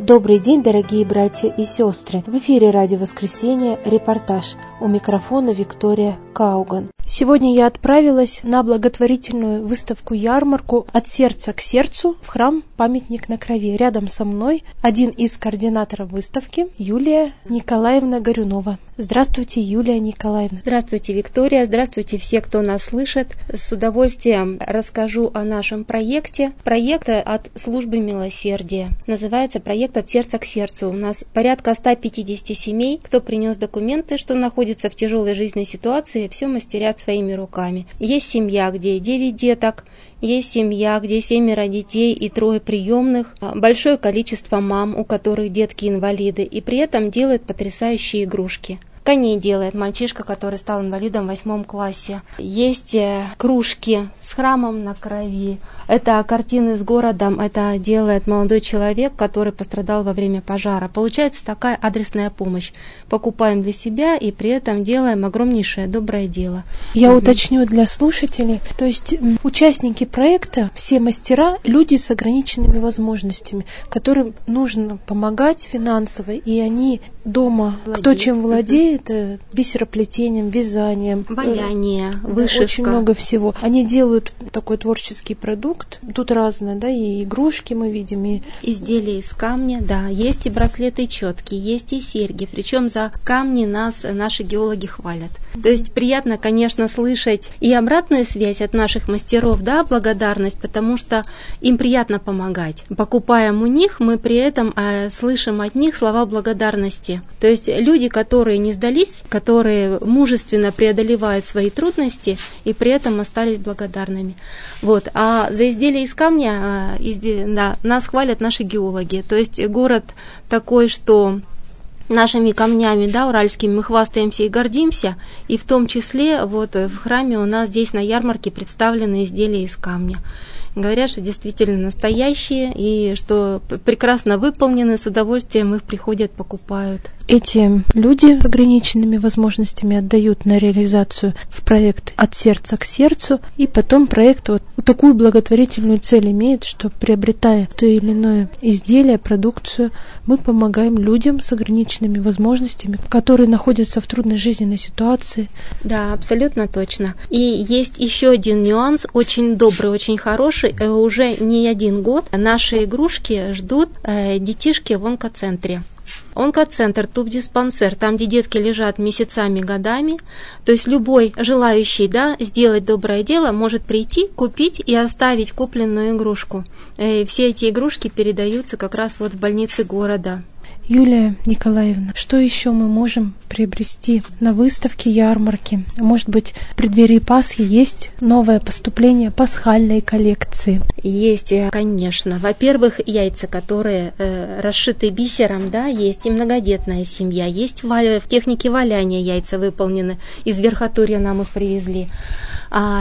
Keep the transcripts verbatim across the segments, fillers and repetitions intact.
Добрый день, дорогие братья и сестры! В эфире Радио Воскресенье, репортаж. У микрофона Виктория Кауган. Сегодня я отправилась на благотворительную выставку-ярмарку «От сердца к сердцу» в храм «Памятник на крови». Рядом со мной один из координаторов выставки Юлия Николаевна Горюнова. Здравствуйте, Юлия Николаевна. Здравствуйте, Виктория. Здравствуйте все, кто нас слышит. С удовольствием расскажу о нашем проекте. Проект от службы милосердия. Называется проект «От сердца к сердцу». У нас порядка сто пятьдесят семей. Кто принес документы, что находится в тяжелой жизненной ситуации, все мастерят своими руками. Есть семья, где девять деток, есть семья, где семеро детей и трое приемных, большое количество мам, у которых детки инвалиды, и при этом делают потрясающие игрушки. Коней делает мальчишка, который стал инвалидом в восьмом классе. Есть кружки с храмом на крови. Это картины с городом. Это делает молодой человек, который пострадал во время пожара. Получается такая адресная помощь. Покупаем для себя и при этом делаем огромнейшее доброе дело. Я угу. уточню для слушателей. То есть участники проекта, все мастера, люди с ограниченными возможностями, которым нужно помогать финансово, и они дома, владеют. Кто чем владеет, бисероплетением, вязанием, валяние, вышивка. Очень много всего. Они делают такой творческий продукт. Тут разное, да, и игрушки мы видим, и изделия из камня, да, есть и браслеты четкие, есть и серьги. Причем за камни нас наши геологи хвалят. То есть приятно, конечно, слышать и обратную связь от наших мастеров, да, благодарность, потому что им приятно помогать. Покупаем у них, мы при этом э, слышим от них слова благодарности. То есть люди, которые не сдались, которые мужественно преодолевают свои трудности и при этом остались благодарными. Вот. А за изделия из камня изде... да, нас хвалят наши геологи. То есть город такой, что нашими камнями, да, уральскими, мы хвастаемся и гордимся, и в том числе вот в храме у нас здесь на ярмарке представлены изделия из камня. Говорят, что действительно настоящие и что прекрасно выполнены, с удовольствием их приходят, покупают. Эти люди с ограниченными возможностями отдают на реализацию в проект «От сердца к сердцу», и потом проект вот такую благотворительную цель имеет, что, приобретая то или иное изделие, продукцию, мы помогаем людям с ограниченными возможностями, которые находятся в трудной жизненной ситуации. Да, абсолютно точно. И есть еще один нюанс, очень добрый, очень хороший. Уже не один год наши игрушки ждут детишки в онкоцентре. Онкоцентр, тубдиспансер, там, где детки лежат месяцами, годами. То есть любой желающий, да, сделать доброе дело может прийти, купить и оставить купленную игрушку. И все эти игрушки передаются как раз вот в больницы города. Юлия Николаевна, что еще мы можем приобрести на выставке, ярмарке? Может быть, в преддверии Пасхи есть новое поступление пасхальной коллекции? Есть, конечно. Во-первых, яйца, которые э, расшиты бисером, да, есть и многодетная семья, есть в, в технике валяния яйца выполнены, из Верхотурья нам их привезли. А,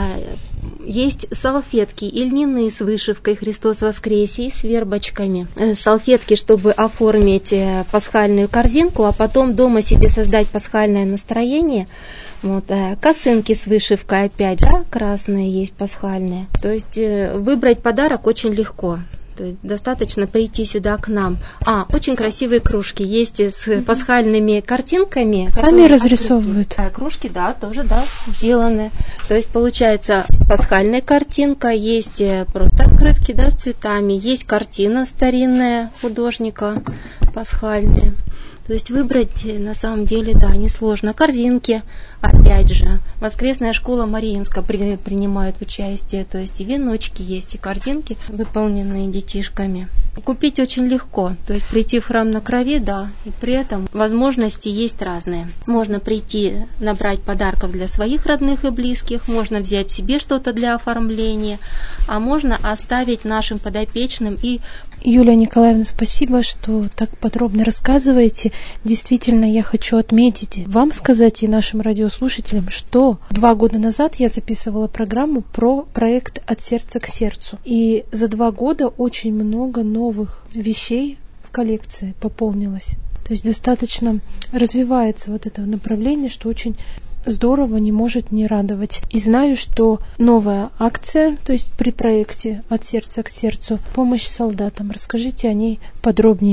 есть салфетки и льняные с вышивкой «Христос воскресе» и с вербочками. Салфетки, чтобы оформить пасхальную корзинку, а потом дома себе создать пасхальное настроение. Вот, косынки с вышивкой, опять же, красные есть пасхальные. То есть выбрать подарок очень легко. То есть достаточно прийти сюда к нам. А, очень красивые кружки есть с mm-hmm. пасхальными картинками. Сами разрисовывают. А, кружки, да, тоже, да, сделаны. То есть получается пасхальная картинка, есть просто открытки, да, с цветами, есть картина старинная художника пасхальная. То есть выбрать на самом деле, да, несложно. Корзинки, опять же, воскресная школа Мариинска при, принимает участие. То есть и веночки есть, и корзинки, выполненные детишками. Купить очень легко. То есть прийти в храм на крови, да, и при этом возможности есть разные. Можно прийти, набрать подарков для своих родных и близких, можно взять себе что-то для оформления, а можно оставить нашим подопечным и... Юлия Николаевна, спасибо, что так подробно рассказываете. Действительно, я хочу отметить, вам сказать и нашим радиослушателям, что два года назад я записывала программу про проект «От сердца к сердцу». И за два года очень много новых вещей в коллекции пополнилось. То есть достаточно развивается вот это направление, что очень здорово, не может не радовать. И знаю, что новая акция, то есть при проекте «От сердца к сердцу», помощь солдатам. Расскажите о ней подробнее.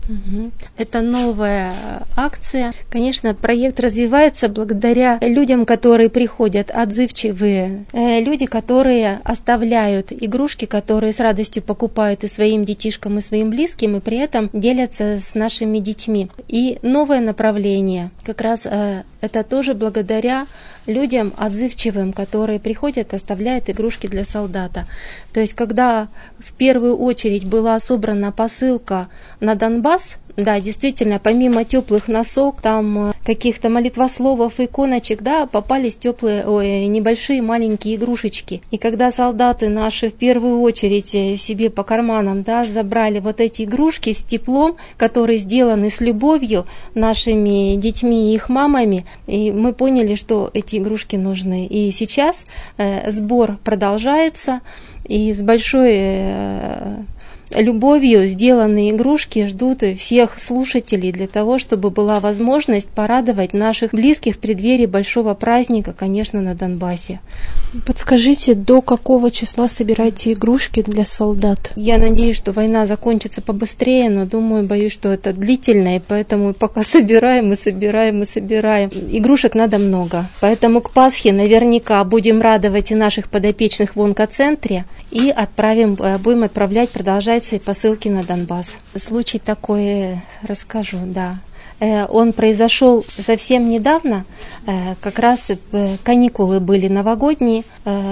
Угу. Это новая акция. Конечно, проект развивается благодаря людям, которые приходят, отзывчивые, люди, которые оставляют игрушки, которые с радостью покупают и своим детишкам, и своим близким, и при этом делятся с нашими детьми. И новое направление, как раз это тоже благодаря людям отзывчивым, которые приходят, оставляют игрушки для солдата. То есть, когда в первую очередь была собрана посылка на Донбасс, да, действительно, помимо теплых носок, там каких-то молитвословов, иконочек, да, попались теплые, ой, небольшие маленькие игрушечки. И когда солдаты наши в первую очередь себе по карманам, да, забрали вот эти игрушки с теплом, которые сделаны с любовью нашими детьми и их мамами, и мы поняли, что эти игрушки нужны. И сейчас э, сбор продолжается, и с большой э, любовью сделанные игрушки ждут всех слушателей для того, чтобы была возможность порадовать наших близких в преддверии большого праздника, конечно, на Донбассе. Подскажите, до какого числа собираете игрушки для солдат? Я надеюсь, что война закончится побыстрее, но думаю, боюсь, что это длительно, и поэтому пока собираем и собираем и собираем. Игрушек надо много, поэтому к Пасхе наверняка будем радовать и наших подопечных в онкоцентре, и отправим, будем отправлять, продолжать свои посылки на Донбасс. Случай такой расскажу, да. Он произошел совсем недавно, как раз каникулы были новогодние,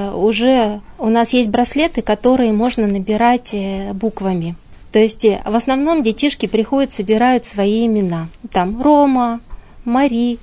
уже у нас есть браслеты, которые можно набирать буквами. То есть в основном детишки приходят, собирают свои имена. Там Рома, Мари.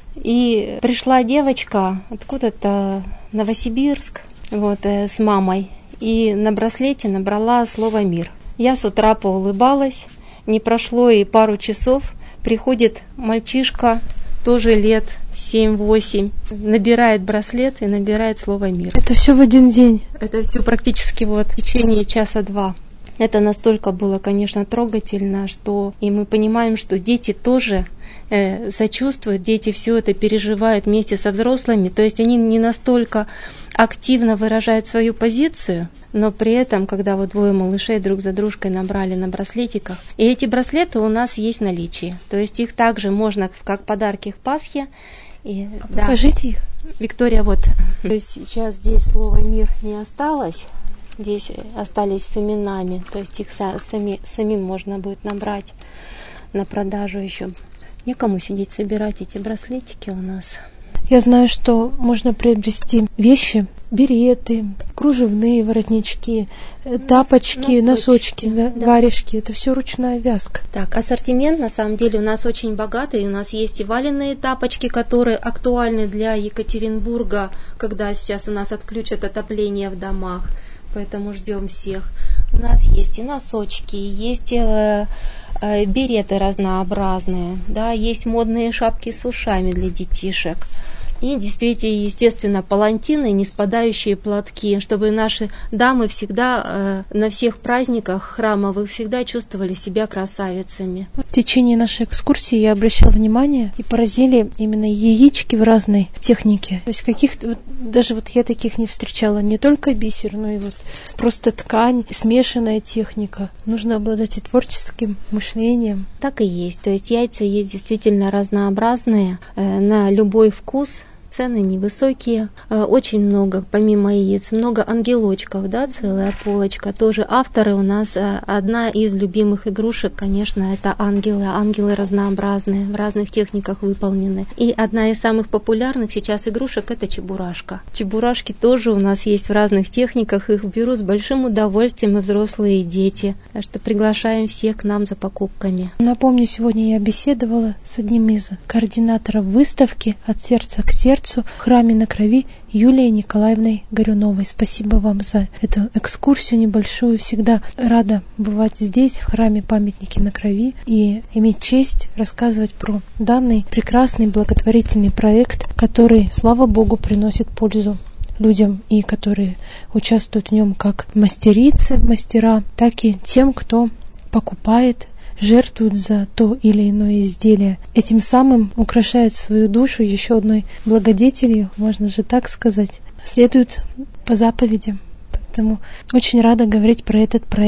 И пришла девочка откуда-то, Новосибирск, вот, с мамой, и на браслете набрала слово «мир». Я с утра поулыбалась, не прошло и пару часов, приходит мальчишка, тоже лет семь-восемь, набирает браслет и набирает слово «мир». Это все в один день? Это все практически вот в течение часа-два. Это настолько было, конечно, трогательно, что и мы понимаем, что дети тоже э, сочувствуют, дети все это переживают вместе со взрослыми, то есть они не настолько активно выражают свою позицию, но при этом, когда вот двое малышей друг за дружкой набрали на браслетиках, и эти браслеты у нас есть в наличии, то есть их также можно как подарки к Пасхе. И, а да. Покажите их. Виктория, вот. То есть сейчас здесь слово «мир» не осталось. Здесь остались с именами, то есть их сами, самим можно будет набрать на продажу еще. Некому сидеть собирать эти браслетики у нас. Я знаю, что можно приобрести вещи, береты, кружевные воротнички, тапочки, носочки, носочки да, да. варежки. Это все ручная вязка. Так, ассортимент на самом деле у нас очень богатый. У нас есть и валенные тапочки, которые актуальны для Екатеринбурга, когда сейчас у нас отключат отопление в домах. Поэтому ждем всех. У нас есть и носочки, есть э, э, береты разнообразные, да, есть модные шапки с ушами для детишек. И действительно, естественно, палантины, не спадающие платки, чтобы наши дамы всегда э, на всех праздниках храмовых всегда чувствовали себя красавицами. В течение нашей экскурсии я обращала внимание, и поразили именно яички в разной технике. То есть каких вот, даже вот я таких не встречала. Не только бисер, но и вот просто ткань, смешанная техника. Нужно обладать и творческим мышлением. Так и есть. То есть яйца есть действительно разнообразные, э, на любой вкус. Цены невысокие, очень много, помимо яиц, много ангелочков, да, целая полочка. Тоже авторы у нас, одна из любимых игрушек, конечно, это ангелы. Ангелы разнообразные, в разных техниках выполнены. И одна из самых популярных сейчас игрушек — это чебурашка. Чебурашки тоже у нас есть в разных техниках, их берут с большим удовольствием и взрослые, и дети. Так что приглашаем всех к нам за покупками. Напомню, сегодня я беседовала с одним из координаторов выставки «От сердца к сердцу» в храме на Крови Юлией Николаевной Горюновой. Спасибо вам за эту экскурсию небольшую. Всегда рада бывать здесь, в храме памятники на Крови, и иметь честь рассказывать про данный прекрасный благотворительный проект, который, слава Богу, приносит пользу людям, и которые участвуют в нем как мастерицы, мастера, так и тем, кто покупает, жертвуют за то или иное изделие. Этим самым украшают свою душу еще одной благодетелью, можно же так сказать. Следуют по заповедям. Поэтому очень рада говорить про этот проект.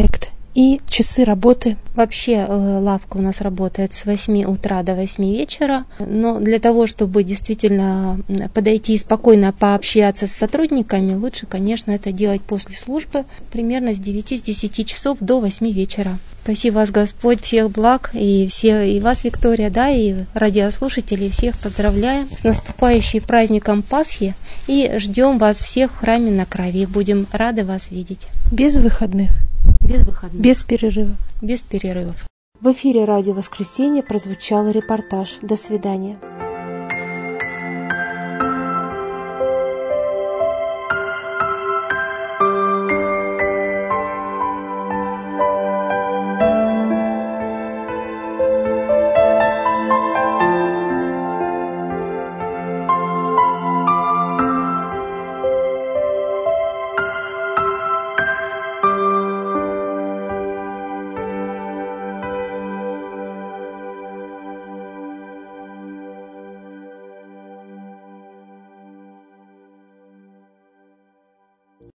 И часы работы? Вообще лавка у нас работает с восьми утра до восьми вечера, но для того, чтобы действительно подойти и спокойно пообщаться с сотрудниками, лучше, конечно, это делать после службы, примерно с девяти, с десяти часов до восьми вечера. Спаси вас, Господь, всех благ, и, все, и вас, Виктория, да, и радиослушателей, всех поздравляем с наступающим праздником Пасхи, и ждем вас всех в храме на Крови, будем рады вас видеть. Без выходных? Без выходных. Без перерывов? Без перерывов. В эфире «Радио Воскресенье» прозвучал репортаж. До свидания.